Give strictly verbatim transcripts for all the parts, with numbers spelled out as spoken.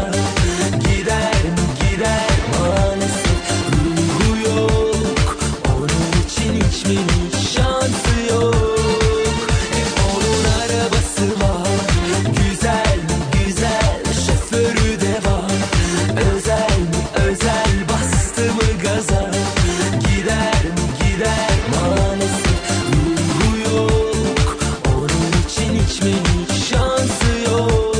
gaza. Gider mi gider maalesef, ruhu yok. Onun için hiç mi hiç şansı yok. E onun arabası var, güzel mi güzel, şoförü de var. Özel mi özel, bastı mı gaza. Gider mi gider maalesef, ruhu yok. Onun için hiç mi hiç şansı yok.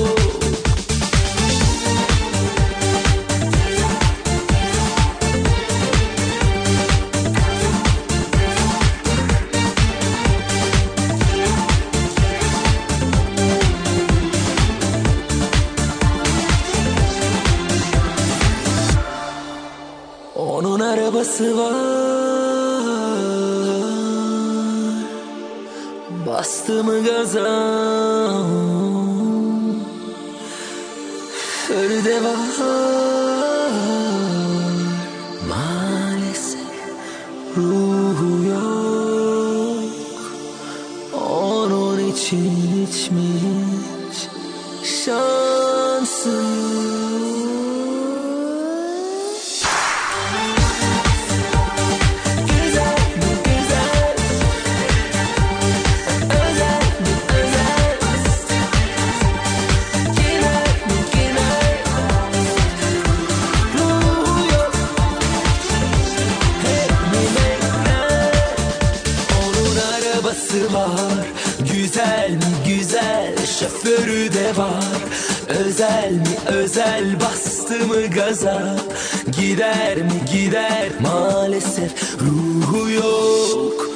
Onun arabası var, bastı mı gaza. Şoförü de var, maalesef ruhu yok. Onun için hiç mi hiç şansı yok. Var, güzel mi güzel, şoförü de var. Özel mi özel, bastı mı gaza. Gider mi gider maalesef, ruhu yok.